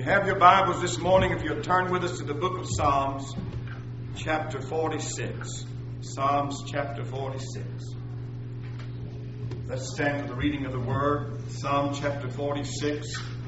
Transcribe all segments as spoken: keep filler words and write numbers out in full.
you have your Bibles this morning, if you'll turn with us to the book of Psalms, chapter forty-six. Psalms chapter forty-six. Let's stand for the reading of the Word. Psalm chapter forty-six.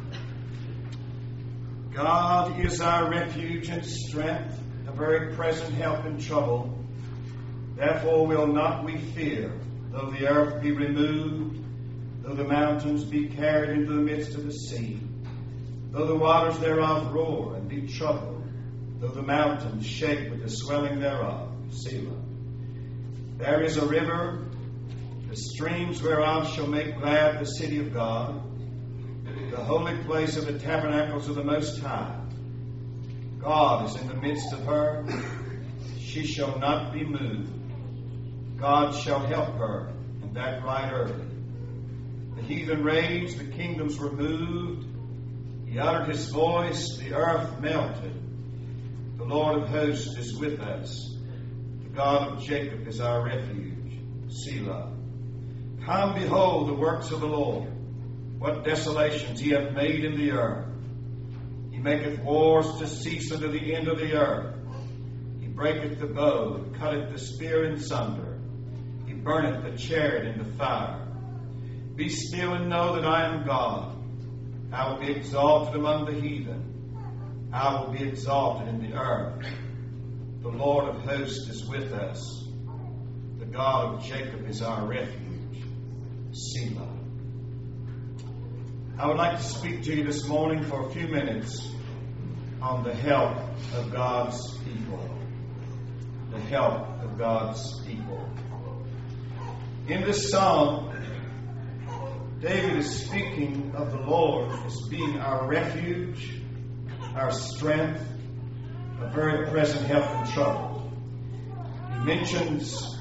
God is our refuge and strength, a very present help in trouble. Therefore will not we fear, though the earth be removed, though the mountains be carried into the midst of the sea, though the waters thereof roar and be troubled, though the mountains shake with the swelling thereof. Selah. There is a river, the streams whereof shall make glad the city of God, the holy place of the tabernacles of the Most High. God is in the midst of her. She shall not be moved. God shall help her, and that right early. The heathen raged, the kingdoms were moved. He uttered his voice, the earth melted. The Lord of hosts is with us. The God of Jacob is our refuge. Selah. Come, behold the works of the Lord. What desolations he hath made in the earth. He maketh wars to cease unto the end of the earth. He breaketh the bow, and cutteth the spear in sunder. He burneth the chariot in the fire. Be still and know that I am God. I will be exalted among the heathen. I will be exalted in the earth. The Lord of hosts is with us. The God of Jacob is our refuge. Selah. I would like to speak to you this morning for a few minutes on the help of God's people. The help of God's people. In this psalm, David is speaking of the Lord as being our refuge, our strength, a very present help in trouble. He mentions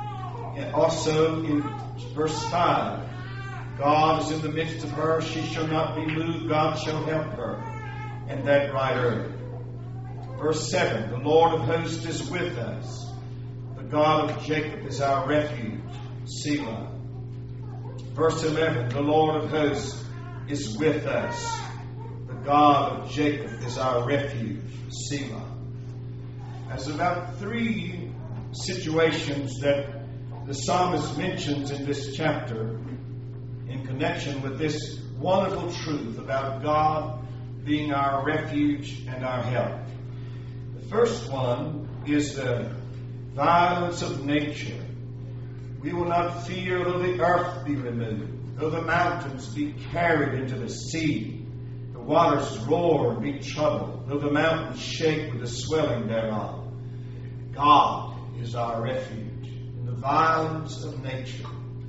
also in verse five, God is in the midst of her, she shall not be moved, God shall help her, and that right early. Verse seven, the Lord of hosts is with us, the God of Jacob is our refuge. Selah. Verse eleven, the Lord of hosts is with us. The God of Jacob is our refuge. Selah. There's about three situations that the psalmist mentions in this chapter in connection with this wonderful truth about God being our refuge and our help. The first one is the violence of nature. We will not fear though the earth be removed, though the mountains be carried into the sea, the waters roar and be troubled, though the mountains shake with the swelling thereof. God is our refuge in the violence of nature.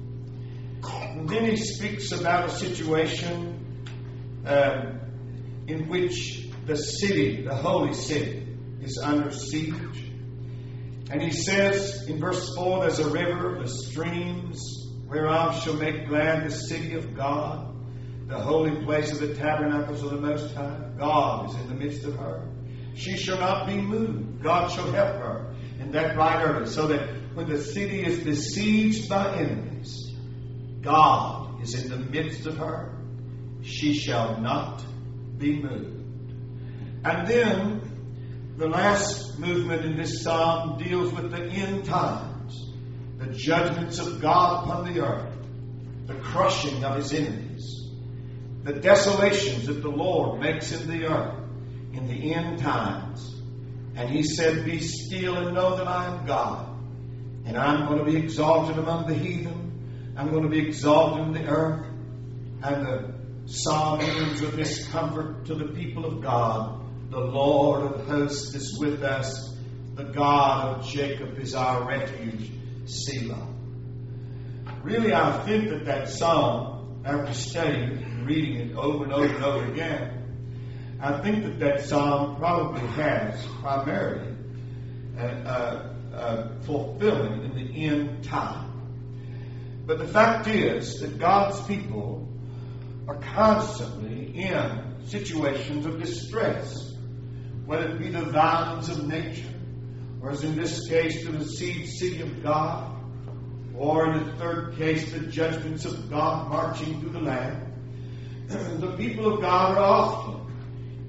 And then he speaks about a situation uh, in which the city, the holy city, is under siege. And he says in verse four, there's a river, the streams whereof shall make glad the city of God, the holy place of the tabernacles of the Most High. God is in the midst of her. She shall not be moved. God shall help her. And that right early. So that when the city is besieged by enemies, God is in the midst of her. She shall not be moved. And then the last movement in this psalm deals with the end times, the judgments of God upon the earth, the crushing of his enemies, the desolations that the Lord makes in the earth in the end times. And he said, be still and know that I am God, and I'm going to be exalted among the heathen. I'm going to be exalted in the earth. And the psalm ends with this comfort to the people of God. The Lord of hosts is with us. The God of Jacob is our refuge. Selah. Really, I think that that psalm, after studying it and reading it over and over and over again, I think that that psalm probably has primarily uh, uh, uh, fulfilling in the end time. But the fact is that God's people are constantly in situations of distress, whether it be the violence of nature, or as in this case, the besieged city of God, or in the third case, the judgments of God marching through the land. The people of God are often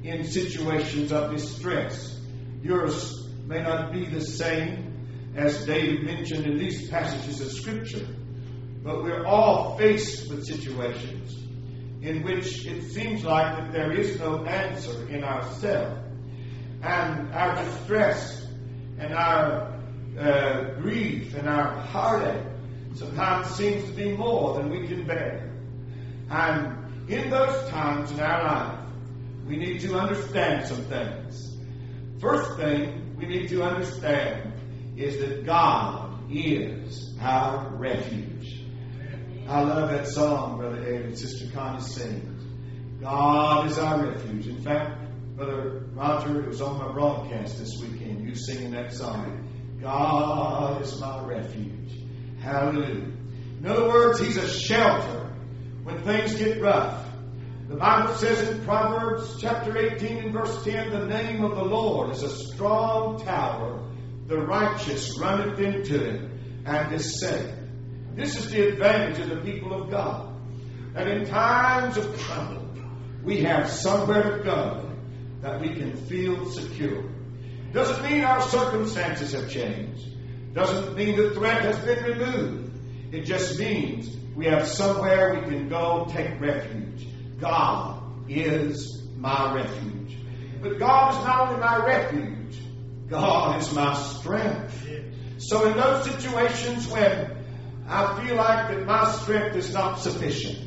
in situations of distress. Yours may not be the same as David mentioned in these passages of Scripture, but we're all faced with situations in which it seems like that there is no answer in ourselves. And our distress and our uh, grief and our heartache sometimes seems to be more than we can bear. And in those times in our life, we need to understand some things. First thing we need to understand is that God is our refuge. I love that song, Brother Ed and Sister Connie sings. God is our refuge. In fact, Brother Roger, it was on my broadcast this weekend, you singing that song. God is my refuge. Hallelujah. In other words, He's a shelter when things get rough. The Bible says in Proverbs chapter eighteen and verse ten, the name of the Lord is a strong tower. The righteous runneth into it and is safe. This is the advantage of the people of God. That in times of trouble, we have somewhere to go that we can feel secure. Doesn't mean our circumstances have changed. Doesn't mean the threat has been removed. It just means we have somewhere we can go take refuge. God is my refuge. But God is not only my refuge, God is my strength. So in those situations when I feel like that my strength is not sufficient,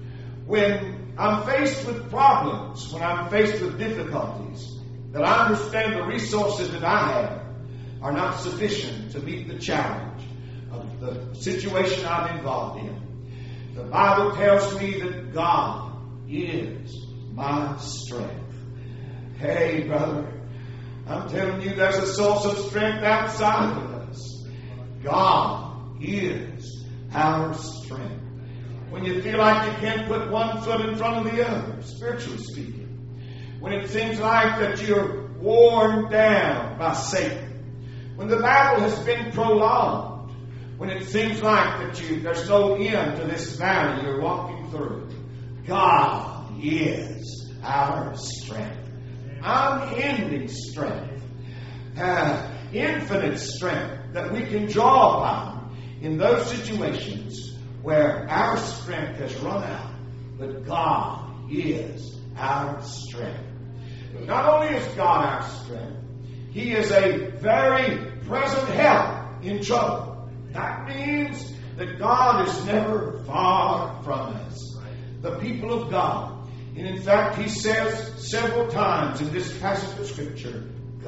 when I'm faced with problems, when I'm faced with difficulties, that I understand the resources that I have are not sufficient to meet the challenge of the situation I'm involved in. The Bible tells me that God is my strength. Hey, brother, I'm telling you there's a source of strength outside of us. God is our strength. When you feel like you can't put one foot in front of the other, spiritually speaking. When it seems like that you're worn down by Satan. When the battle has been prolonged. When it seems like that you there's no end to this valley you're walking through. God is our strength. Unending strength. Uh, infinite strength that we can draw upon in those situations where our strength has run out. But God is our strength. But not only is God our strength, He is a very present help in trouble. That means that God is never far from us. The people of God. And in fact, He says several times in this passage of Scripture,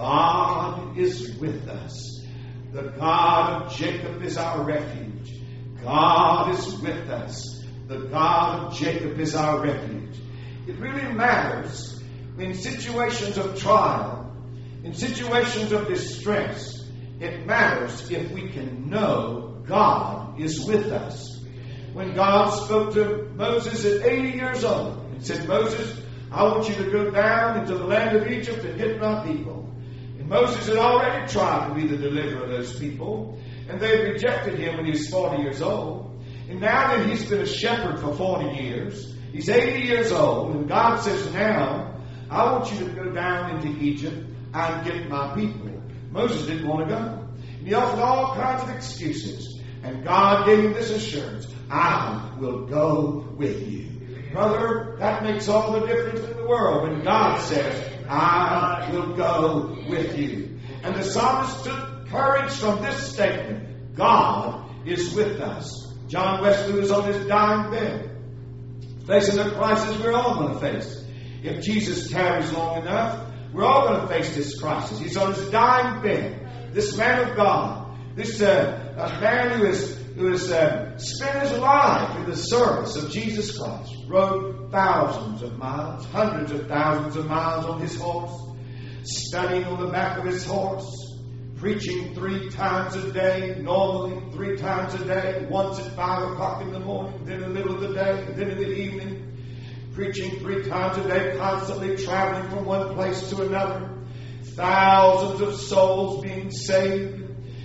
God is with us. The God of Jacob is our refuge. God is with us. The God of Jacob is our refuge. It really matters in situations of trial, in situations of distress. It matters if we can know God is with us. When God spoke to Moses at eighty years old and said, Moses, I want you to go down into the land of Egypt and get my people. And Moses had already tried to be the deliverer of those people. And they rejected him when he was forty years old. And now that he's been a shepherd for forty years, he's eighty years old. And God says, now, I want you to go down into Egypt and get my people. Moses didn't want to go. And he offered all kinds of excuses. And God gave him this assurance, I will go with you. Brother, that makes all the difference in the world when God says, I will go with you. And the psalmist took courage from this statement. God is with us. John Wesley was on his dying bed, facing the crisis we're all going to face. If Jesus tarries long enough, we're all going to face this crisis. He's on his dying bed. This man of God, this uh, a man who is who has uh, spent his life in the service of Jesus Christ, rode thousands of miles, hundreds of thousands of miles on his horse, studying on the back of his horse, preaching three times a day, normally three times a day, once at five o'clock in the morning, then in the middle of the day, then in the evening, preaching three times a day, constantly traveling from one place to another, thousands of souls being saved,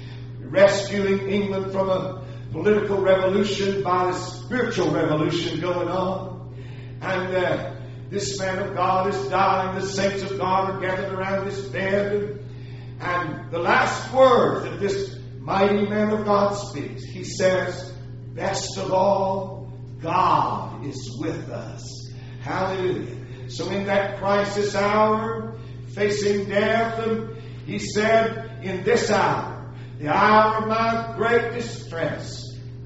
rescuing England from a political revolution by a spiritual revolution going on. And uh, this man of God is dying. The saints of God are gathered around his bed. And the last words that this mighty man of God speaks, he says, best of all, God is with us. Hallelujah. So in that crisis hour, facing death, he said, in this hour, the hour of my great distress,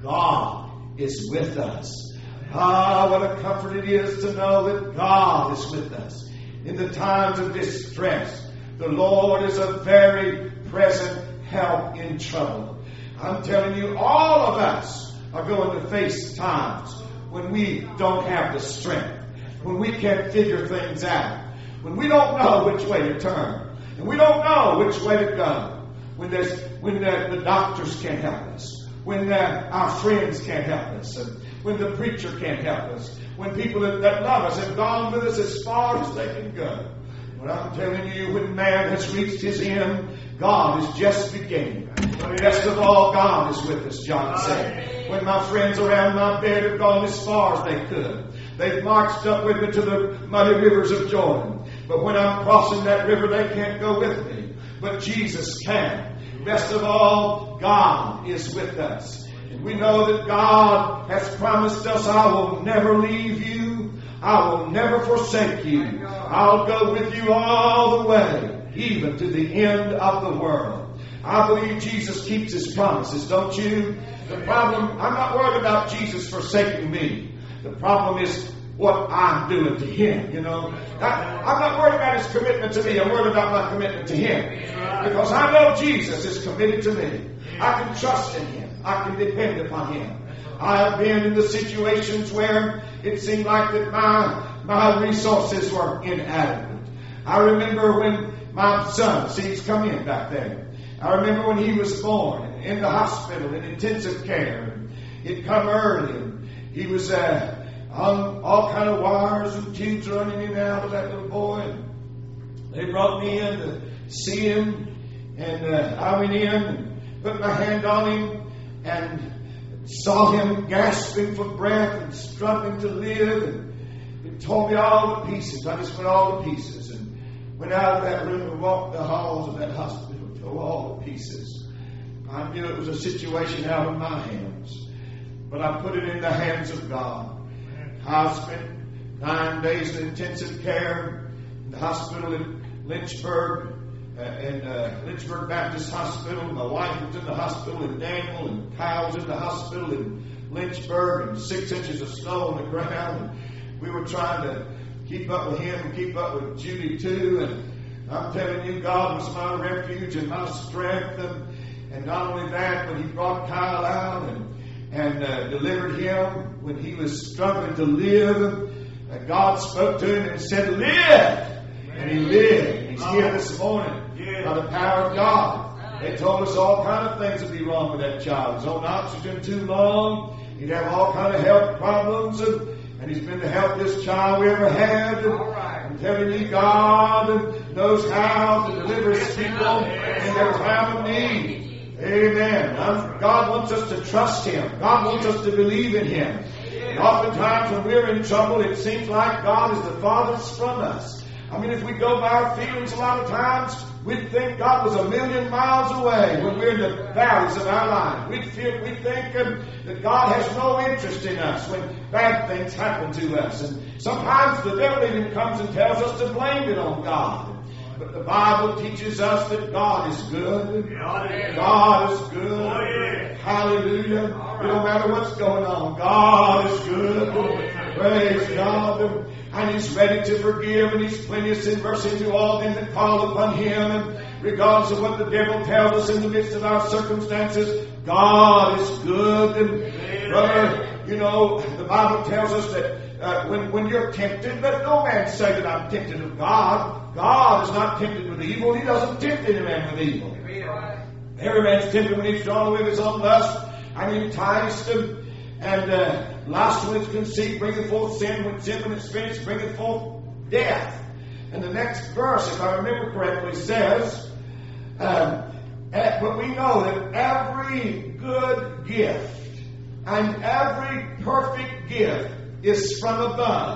God is with us. Ah, what a comfort it is to know that God is with us. In the times of distress, the Lord is a very present help in trouble. I'm telling you, all of us are going to face times when we don't have the strength, when we can't figure things out, when we don't know which way to turn, and we don't know which way to go, when there's when the, the doctors can't help us, when uh, our friends can't help us, and when the preacher can't help us, when people that, that love us have gone with us as far as they can go. But I'm telling you, when man has reached his end, God is just beginning. Best of all, God is with us, John said. When my friends around my bed have gone as far as they could, they've marched up with me to the muddy rivers of Jordan. But when I'm crossing that river, they can't go with me. But Jesus can. Best of all, God is with us. And we know that God has promised us, I will never leave you. I will never forsake you. I'll go with you all the way, even to the end of the world. I believe Jesus keeps his promises, don't you? The problem, I'm not worried about Jesus forsaking me. The problem is what I'm doing to him, you know. I, I'm not worried about his commitment to me. I'm worried about my commitment to him. Because I know Jesus is committed to me. I can trust in him. I can depend upon him. I have been in the situations where it seemed like that my, my resources were inadequate. I remember when my son, see, he's come in back there. I remember when he was born in the hospital in intensive care. He'd come early and he was uh, on all kind of wires and tubes running in and out of that little boy. And they brought me in to see him, and uh, I went in and put my hand on him and saw him gasping for breath and struggling to live, and it tore me all to pieces. I just went all to pieces and went out of that room and walked the halls of that hospital, tore all to pieces. I knew it was a situation out of my hands, but I put it in the hands of God. I spent nine days in intensive care in the hospital in Lynchburg, uh, in uh, Lynchburg Baptist Hospital. My wife was in the hospital in Daniel, and Kyle was in the hospital in Lynchburg, and six inches of snow on the ground. And we were trying to keep up with him and keep up with Judy too. And I'm telling you, God was my refuge and my strength. And, and not only that, but he brought Kyle out and and uh, delivered him when he was struggling to live. And God spoke to him and said, live! And he lived. He's here this morning by the power of God. They told us all kind of things would be wrong with that child. He's on oxygen too long. He'd have all kind of health problems. And, and he's been the healthiest child we ever had. And I'm telling you, God knows how to deliver his people in their time of need. Amen. I'm, God wants us to trust him. God wants us to believe in him. And oftentimes when we're in trouble, it seems like God is the farthest from us. I mean, if we go by our feelings a lot of times, we'd think God was a million miles away when we're in the valleys of our life. We'd feel, we think um, that God has no interest in us when bad things happen to us. And sometimes the devil even comes and tells us to blame it on God. But the Bible teaches us that God is good. God is good. Hallelujah. It don't matter what's going on. God is good. Praise God. And he's ready to forgive, and he's plenteous in mercy to all them that call upon him. And regardless of what the devil tells us in the midst of our circumstances, God is good. And brother, you know, the Bible tells us that Uh, when, when you're tempted, let no man say that I'm tempted of God. God is not tempted with evil. He doesn't tempt any man with evil. Every man's tempted when he's drawn away with his own lust. I'm enticed. And, and uh, lust when it's conceived bringeth forth sin. When sin when it's finished bringeth forth death. And the next verse, if I remember correctly, says, um, but we know that every good gift and every perfect gift is from above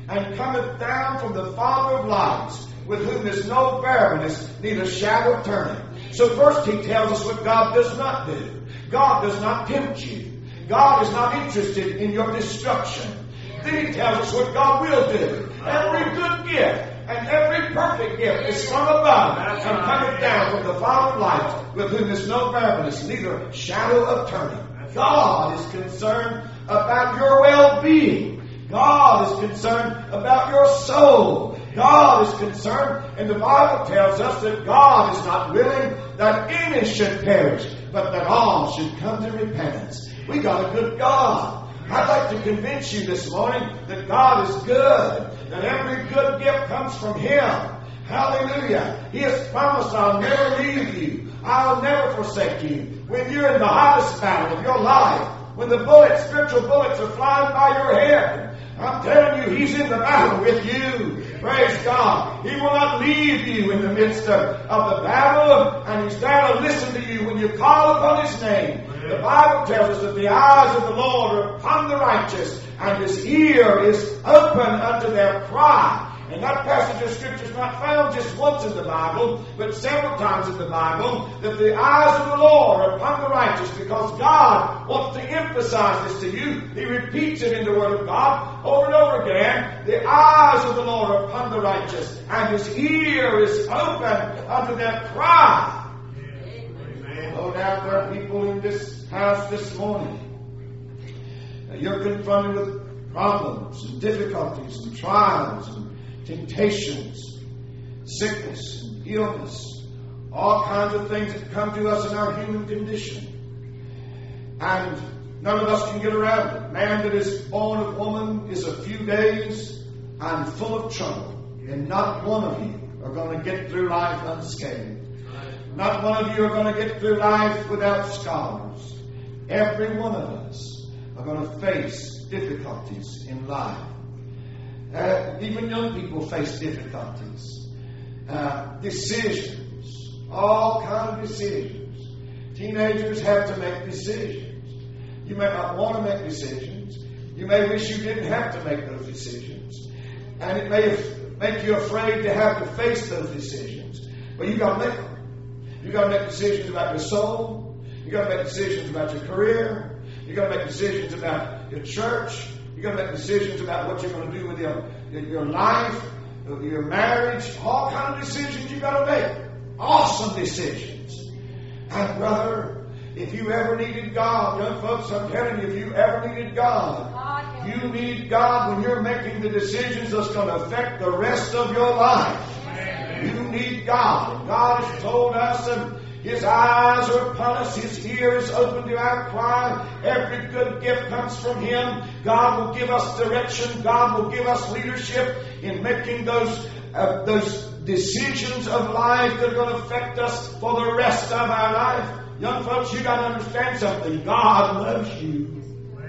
and cometh down from the Father of lights, with whom is no variableness, neither shadow of turning. So first he tells us what God does not do. God does not tempt you. God is not interested in your destruction. Then he tells us what God will do. Every good gift and every perfect gift is from above and cometh down from the Father of lights, with whom is no variableness, neither shadow of turning. God is concerned about your well-being. God is concerned about your soul. God is concerned, and the Bible tells us that God is not willing that any should perish, but that all should come to repentance. We got a good God. I'd like to convince you this morning that God is good, that every good gift comes from Him. Hallelujah. He has promised, I'll never leave you. I'll never forsake you. When you're in the hottest battle of your life, when the bullets, spiritual bullets are flying by your head, I'm telling you, He's in the battle with you. Praise God. He will not leave you in the midst of, of the battle, and He's there to listen to you when you call upon His name. The Bible tells us that the eyes of the Lord are upon the righteous, and His ear is open unto their cry. And that passage of Scripture is not found just once in the Bible, but several times in the Bible, that the eyes of the Lord are upon the righteous, because God wants to emphasize this to you. He repeats it in the Word of God over and over again. The eyes of the Lord are upon the righteous, and His ear is open unto their cry. No doubt there are people in this house this morning. You're confronted with problems and difficulties and trials and temptations, sickness and illness, all kinds of things that come to us in our human condition. And none of us can get around it. Man that is born of woman is a few days and full of trouble. And not one of you are going to get through life unscathed. Not one of you are going to get through life without scars. Every one of us are going to face difficulties in life. Uh, even young people face difficulties. Uh, decisions. All kinds of decisions. Teenagers have to make decisions. You may not want to make decisions. You may wish you didn't have to make those decisions. And it may make you afraid to have to face those decisions. But you've got to make them. You've got to make decisions about your soul. You've got to make decisions about your career. You've got to make decisions about your church. You've got to make decisions about what you're going to do with your, your life, your marriage. All kinds of decisions you've got to make. Awesome decisions. And brother, if you ever needed God, young folks, I'm telling you, if you ever needed God, you need God when you're making the decisions that's going to affect the rest of your life. You need God. And God has told us, and His eyes are upon us. His ear is open to our cry. Every good gift comes from Him. God will give us direction. God will give us leadership in making those uh, those decisions of life that are going to affect us for the rest of our life. Young folks, you got to understand something. God loves you.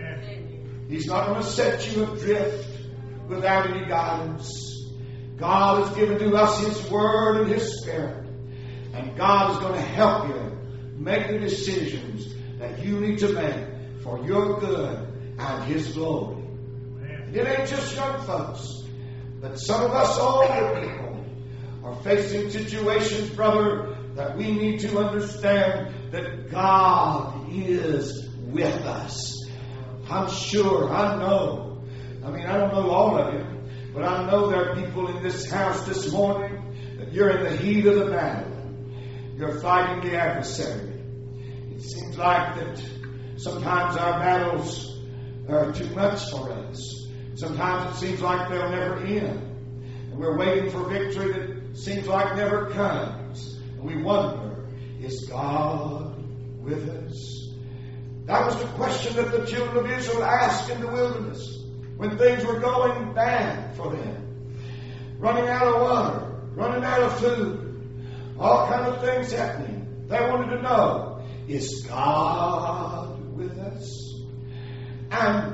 He's not going to set you adrift without any guidance. God has given to us His Word and His Spirit. And God is going to help you make the decisions that you need to make for your good and His glory. It ain't just young folks, but some of us older people are facing situations, brother, that we need to understand that God is with us. I'm sure, I know. I mean, I don't know all of you. But I know there are people in this house this morning that you're in the heat of the battle. You're fighting the adversary. It seems like that sometimes our battles are too much for us. Sometimes it seems like they'll never end. And we're waiting for victory that seems like never comes. And we wonder, is God with us? That was the question that the children of Israel asked in the wilderness. When things were going bad for them. Running out of water. Running out of food. All kinds of things happening. They wanted to know, is God with us? And,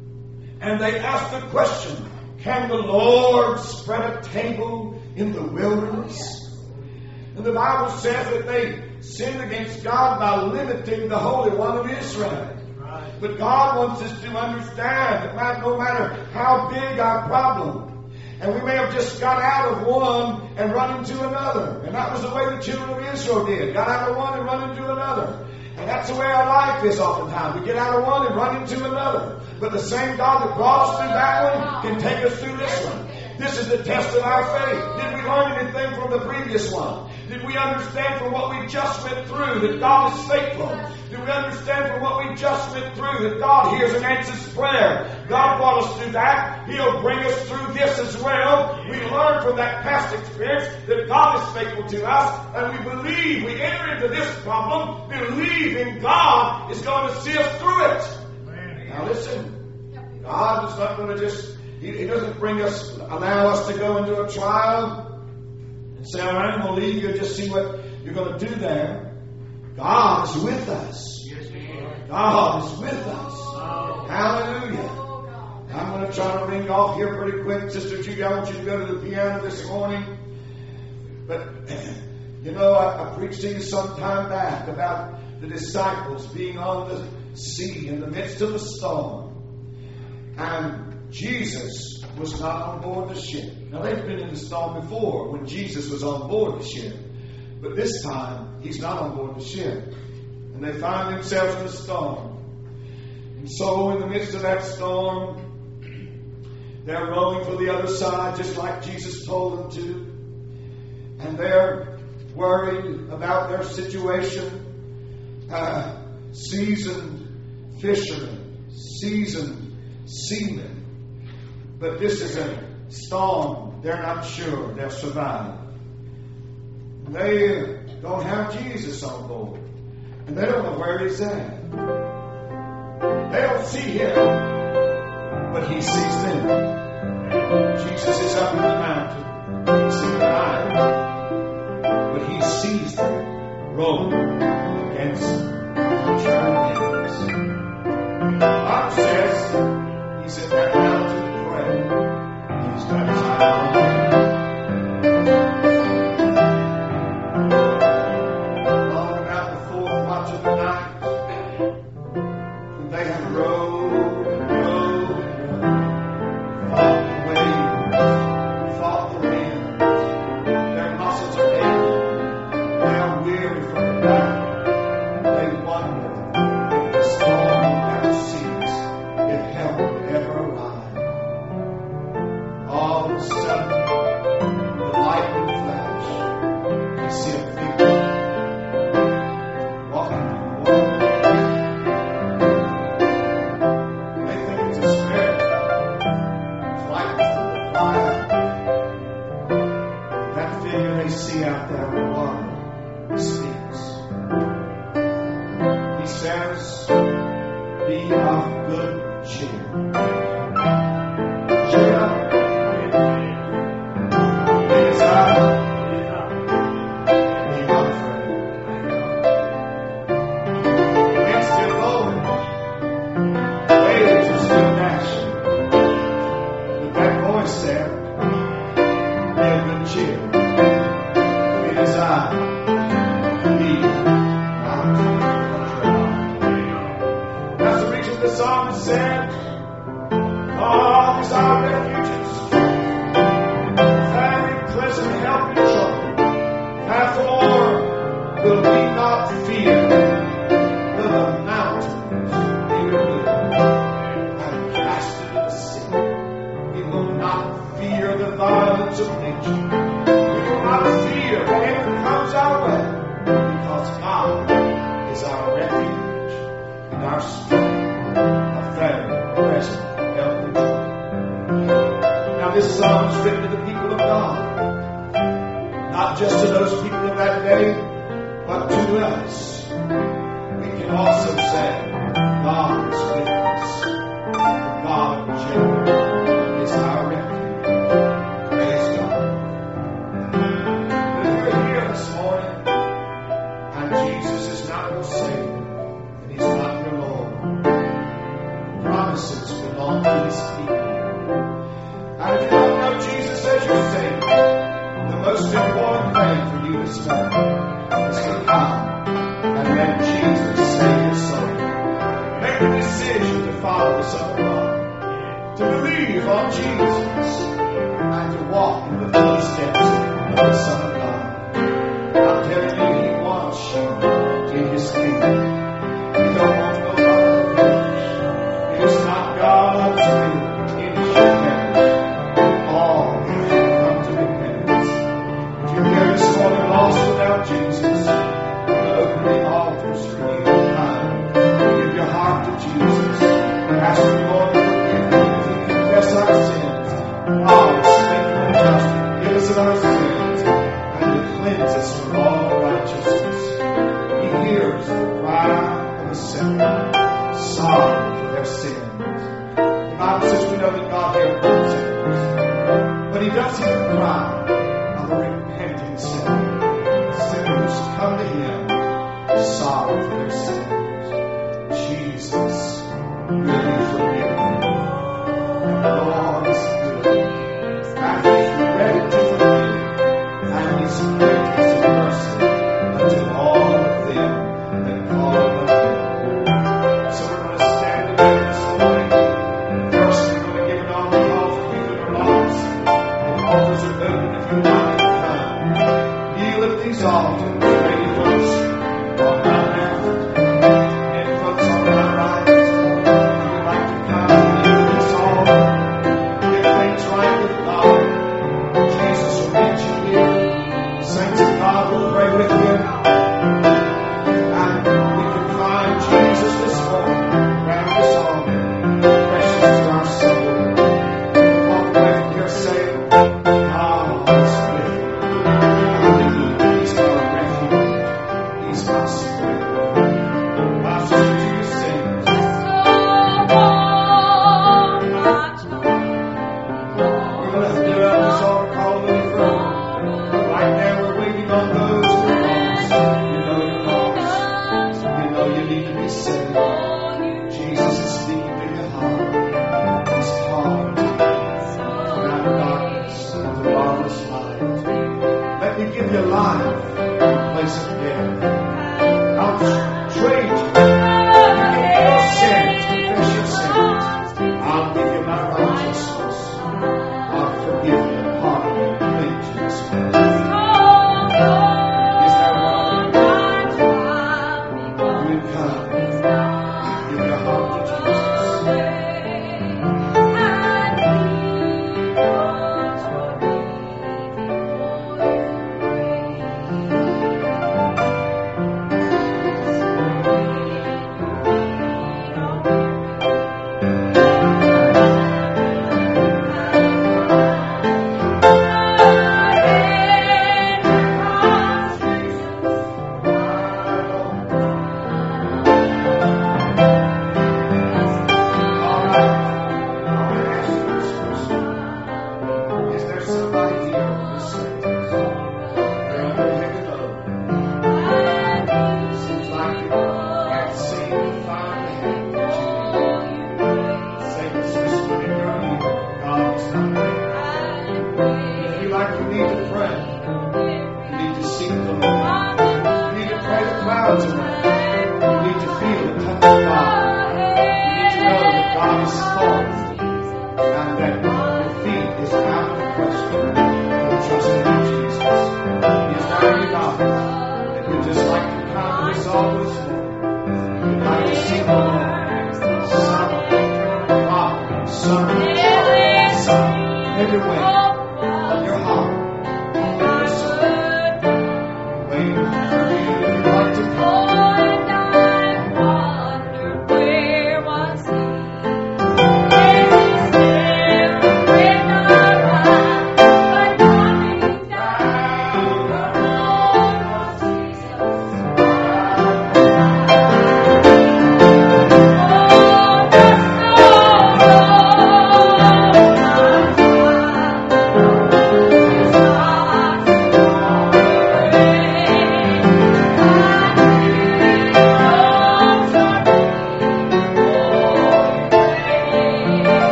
and they asked the question, can the Lord spread a table in the wilderness? And the Bible says that they sinned against God by limiting the Holy One of Israel. But God wants us to understand that no matter how big our problem, and we may have just got out of one and run into another. And that was the way the children of Israel did. Got out of one and run into another. And that's the way our life is oftentimes. We get out of one and run into another. But the same God that brought us through that one can take us through this one. This is the test of our faith. Did we learn anything from the previous one? Did we understand from what we just went through that God is faithful? Did we understand from what we just went through that God hears and answers prayer? God brought us through that. He'll bring us through this as well. We learn from that past experience that God is faithful to us, and we believe, we enter into this problem believing God is going to see us through it. Now listen, God is not going to just, He, he doesn't bring us, allow us to go into a trial and say, all right, I'm going to leave you and just see what you're going to do there. God is with us. God is with us. Hallelujah. I'm going to try to ring off here pretty quick. Sister Judy, I want you to go to the piano this morning. But, you know, I, I preached to you some time back about the disciples being on the sea in the midst of the storm. And Jesus was not on board the ship. Now, they've been in the storm before when Jesus was on board the ship. But this time, He's not on board the ship. And they find themselves in a storm. And so, in the midst of that storm, they're rowing for the other side, just like Jesus told them to. And they're worried about their situation. Uh, seasoned fishermen, seasoned seamen. But this is a storm. They're not sure they'll survive. They don't have Jesus on board. And they don't know where He's at. They don't see Him, but He sees them. Jesus is up in the mountain. He's in the night. But He sees them rowing against contrary winds. The Bible says He's in that mountain to pray. He's got His eye on them. Long about the fourth watch of the night, when they have rowed and rowed and rowed, fought the waves, fought the wind. Their muscles are aching. They are weary from the battle. They wonder if the storm ever cease, if help will ever arrive. All of a sudden, the lightning flash, they see a figure walking on the water. They think it's a spirit. It's lightning from the cloud. That figure they see out there in the water speaks. He says, be of good cheer. Cheer up. It is I. Be not afraid. The wind's still blowing. The waves are still dashing. But that voice said, be of good cheer. It is I. Be not afraid. That's the reason the psalmist said, God is our refuge, very present help in trouble. Therefore will we not fear, though the mountains be removed and cast into the sea. We will not fear the violence of nature. We will not fear whatever comes our way, because God is our refuge and our strength, a very present help in trouble. Now this psalm is written to the people of God, not just to those people of that day, but to us. We can also say, God is with us. The God of Jacob is our refuge. Praise God. But we're here this morning, and Jesus is not your Savior, and He's not your Lord. Promises belong to His people. And if you don't know Jesus as your Savior, the most important thing for you this morning is to come and let Jesus save your soul. Make make a decision to follow the Son of God, to believe on Jesus, and to walk in the footsteps of the Son of God. I'm telling you, He wants you in His kingdom. He don't want nobody to perish. It is not God's will in His perish. All should come to repentance. If you're here this morning lost without Jesus, the opening altars for you tonight. Give your heart to Jesus. Ask the Lord to forgive you. If we confess our sins, God is faithful and just to forgive us of our sins and to cleanse us from all unrighteousness. He hears the cry of the sinner, sorry for their sins. The Bible says we know that God hears all sinners, but He does hear the cry of a repentant sinner. Sinners come to Him, sorry for their sins. Jesus will forgive them. The Lord is good, and He's ready to forgive, and He's plenteous of mercy unto all of them that call upon Him. So we're going to stand together this morning. First, we're going to give an altar call for you that are lost. The altars are open if you want to come. Kneel at these altars, ready for us.